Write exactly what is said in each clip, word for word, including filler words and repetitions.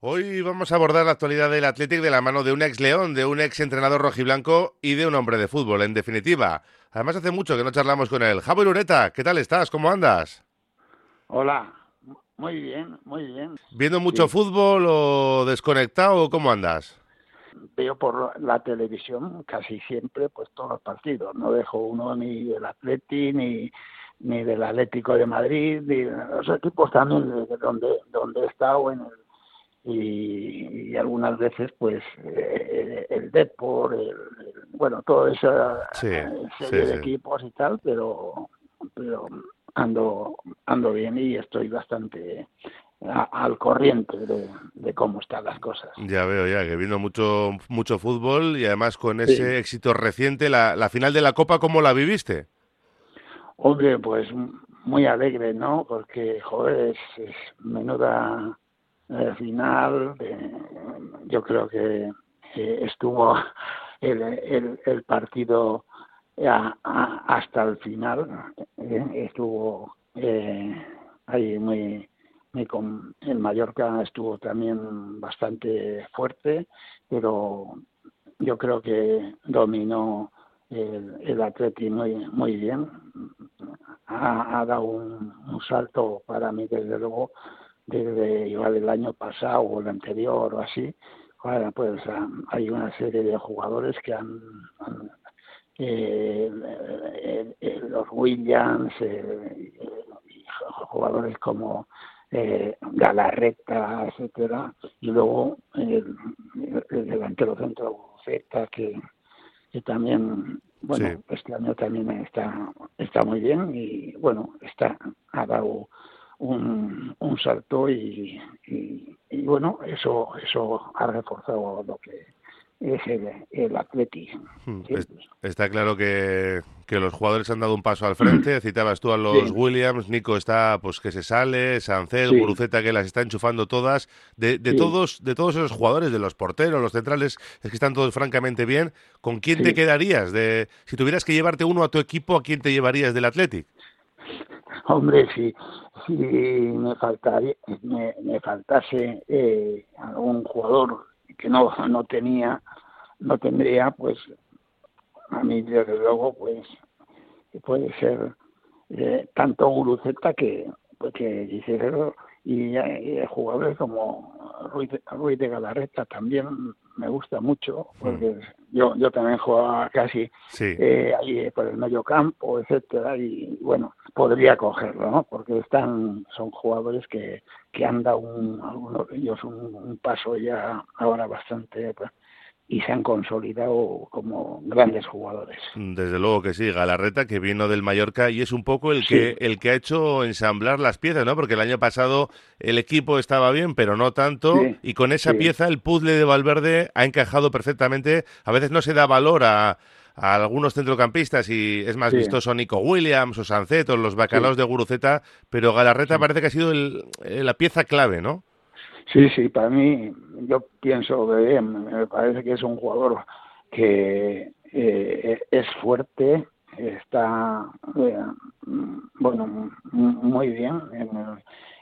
Hoy vamos a abordar la actualidad del Athletic de la mano de un ex León, de un ex entrenador rojiblanco y de un hombre de fútbol, en definitiva. Además, hace mucho que no charlamos con él. Javier Ureta, ¿qué tal estás? ¿Cómo andas? Hola, muy bien, muy bien. ¿Viendo mucho Sí, fútbol o desconectado o cómo andas? veo por la televisión casi siempre pues todos los partidos. No dejo uno ni del Atleti ni ni del Atlético de Madrid, ni de los equipos también de de donde donde he estado en el, y, y algunas veces pues eh, el Depor, el, el- bueno, toda esa Sí, eh, sí, serie de sí. equipos y tal, pero pero ando ando bien y estoy bastante a- al corriente de, de cómo están las cosas. Ya veo ya que viendo mucho, mucho fútbol y además con Sí, ese éxito reciente, la, la final de la Copa, ¿cómo la viviste? hombre, pues muy alegre, ¿no? Porque, joder, es, es menuda eh, final. Eh, yo creo que eh, estuvo el, el, el partido a- a- hasta el final. eh, estuvo eh, ahí muy, muy con, el Mallorca estuvo también bastante fuerte, pero yo creo que dominó el, el Atleti muy, muy bien. Ha, ha dado un, un salto para mí, desde luego, desde igual el año pasado o el anterior o así. Ahora, pues ah, hay una serie de jugadores que han, han eh, eh, eh, los Williams, eh, eh, jugadores como eh, Galarreta, etcétera, y luego el, el delantero centro Z, que, que también, Sí. bueno, este año también está, está muy bien y, bueno, está, ha dado un, un salto y, y, y, bueno, eso, eso ha reforzado lo que es el, el Atleti. Hmm, Sí, es- Está claro que, que los jugadores han dado un paso al frente. Citabas tú a los sí, Williams, Nico está pues que se sale, Sancet, sí, Guruceta que las está enchufando todas. De, de sí, todos, de todos esos jugadores, de los porteros, los centrales, es que están todos francamente bien. ¿Con quién te sí. quedarías? De, si tuvieras que llevarte uno a tu equipo, ¿a quién te llevarías del Athletic? Hombre, si, si me, faltaría, me, me faltase eh, algún jugador que no, no tenía, no tendría, pues a mí desde luego, pues puede ser eh, tanto Guruceta que, pues, que Gisela y, y jugadores como Ruiz, de- Ruiz de Galarreta también me gusta mucho, Hmm, porque yo yo también jugaba casi sí. eh, ahí por el medio campo, etcétera, y bueno, podría cogerlo, ¿no? Porque están, son jugadores que, que han dado un, algunos de ellos un, un paso ya ahora bastante, pues, y se han consolidado como grandes jugadores. Desde luego que sí, Galarreta, que vino del Mallorca y es un poco el Sí, que el que ha hecho ensamblar las piezas, ¿no? Porque el año pasado el equipo estaba bien, pero no tanto, sí, y con esa sí, pieza el puzzle de Valverde ha encajado perfectamente. A veces no se da valor a, a algunos centrocampistas y es más sí, vistoso Nico Williams o Sancet o los sí, bacalaos de Guruceta, pero Galarreta sí. parece que ha sido el- eh, la pieza clave, ¿no? Sí, sí, para mí, yo pienso que bien, me parece que es un jugador que eh, es fuerte, está, eh, bueno, m- muy bien en el,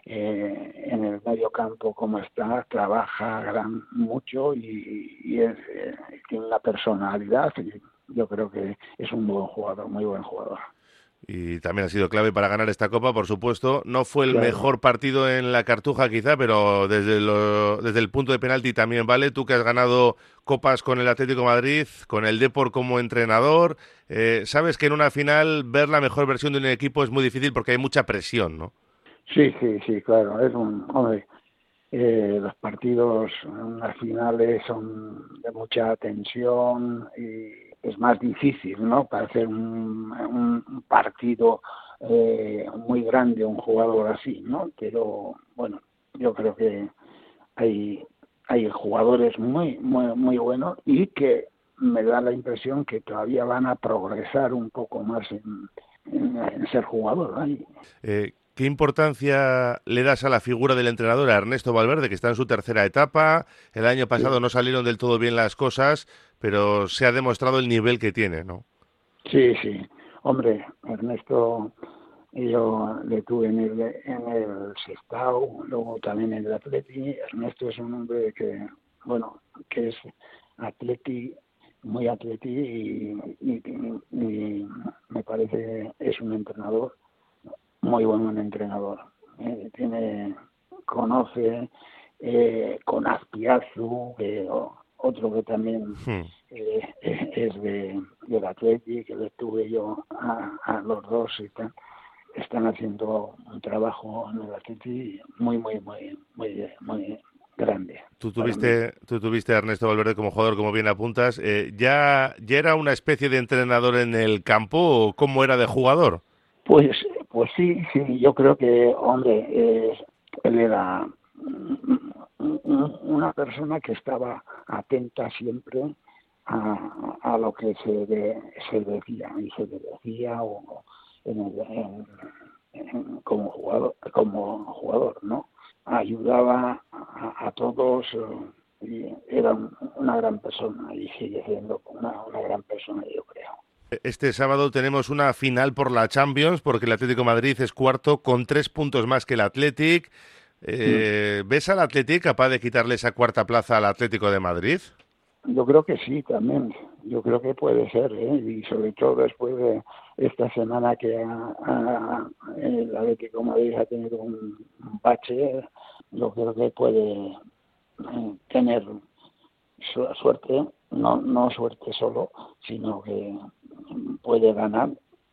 eh, en el medio campo como está, trabaja gran, mucho y, y es, eh, tiene una personalidad y yo creo que es un buen jugador, muy buen jugador. Y también ha sido clave para ganar esta copa, por supuesto. No fue el Claro, mejor partido en la Cartuja, quizá, pero desde, lo- desde el punto de penalti también vale. Tú que has ganado copas con el Atlético de Madrid, con el Depor como entrenador, eh, sabes que en una final ver la mejor versión de un equipo es muy difícil porque hay mucha presión, ¿no? sí, sí, sí, claro, es un, hombre, Eh, los partidos en las finales son de mucha tensión y es más difícil, ¿no? Para hacer un, un partido eh, muy grande, un jugador así, ¿no? Pero bueno, yo creo que hay, hay jugadores muy, muy, muy buenos y que me da la impresión que todavía van a progresar un poco más en, en, en ser jugador, ¿no? Y, Eh, ¿Qué importancia le das a la figura del entrenador, a Ernesto Valverde, que está en su tercera etapa? El año pasado sí, no salieron del todo bien las cosas, pero se ha demostrado el nivel que tiene, ¿no? sí, sí. Hombre, Ernesto y yo le tuve en el, en el Sestao, luego también en el Atleti. Ernesto es un hombre que, bueno, que es atleti, muy atleti y, y, y me parece que es un entrenador, muy buen entrenador. Eh, tiene, conoce eh, con Azpiazu, eh, otro que también Hmm. eh, es de, del Atleti, que le tuve yo a, a los dos y tal. Están haciendo un trabajo en el Atleti muy, muy, muy, muy, muy grande Tú para mí. tuviste, tú tuviste a Ernesto Valverde como jugador, como bien apuntas. Eh, ¿ya, ¿Ya era una especie de entrenador en el campo o cómo era de jugador? Pues, pues sí, sí, yo creo que, hombre, eh, él era una persona que estaba atenta siempre a, a lo que se, de, se decía y se decía o en el, en, en, como jugador, como jugador, ¿no? Ayudaba a, a todos eh, y era una gran persona y sigue siendo una, una gran persona, yo creo. Este sábado tenemos una final por la Champions, porque el Atlético de Madrid es cuarto con tres puntos más que el Athletic. Eh, ¿Ves al Athletic capaz de quitarle esa cuarta plaza al Atlético de Madrid? Yo creo que sí, también. Yo creo que puede ser, ¿eh? Y sobre todo después de esta semana que a, a, el Atlético de Madrid ha tenido un, un bache, yo creo que puede eh, tener su, suerte, no, no suerte solo, sino que puede ganar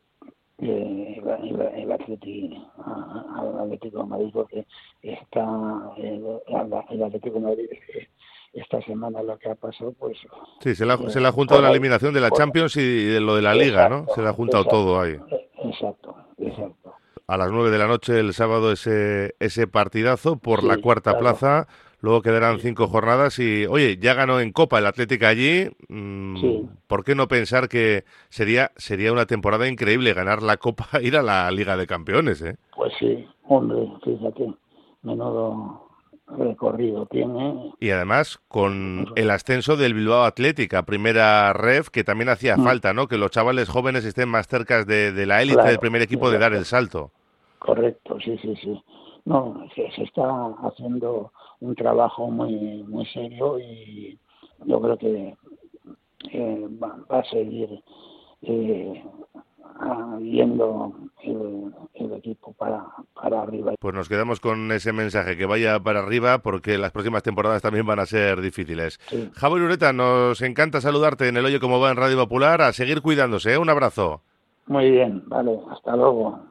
eh, el, el, el, Atleti, al Atlético de Madrid, porque está el, el Atlético de Madrid esta semana lo que ha pasado, pues Sí, se le ha, eh, se le ha juntado por la ahí, eliminación de la por, Champions y de lo de la Liga, ¿no? exacto, Se le ha juntado todo exacto, ahí. exacto, exacto. A las nueve de la noche el sábado ese, ese partidazo por la Sí, cuarta claro, plaza. Luego quedarán sí, cinco jornadas y, oye, ya ganó en Copa el Atlético allí. sí, Mmm, ¿por qué no pensar que sería, sería una temporada increíble ganar la Copa e ir a la Liga de Campeones, eh? pues sí, hombre, fíjate, menudo recorrido tiene. Y además con el ascenso del Bilbao Athletic a primera ref, que también hacía falta, ¿no? Que los chavales jóvenes estén más cerca de, de la élite del Claro, primer equipo de dar el exacto, salto. correcto, sí, sí, sí. No, se, se está haciendo un trabajo muy, muy serio y yo creo que eh, va, va a seguir eh, yendo el, el equipo para, para arriba. Pues nos quedamos con ese mensaje, que vaya para arriba, porque las próximas temporadas también van a ser difíciles. Sí, Javier Ureta, nos encanta saludarte en el Oye Cómo Va en Radio Popular. A seguir cuidándose, ¿eh? Un abrazo. muy bien, vale, hasta luego.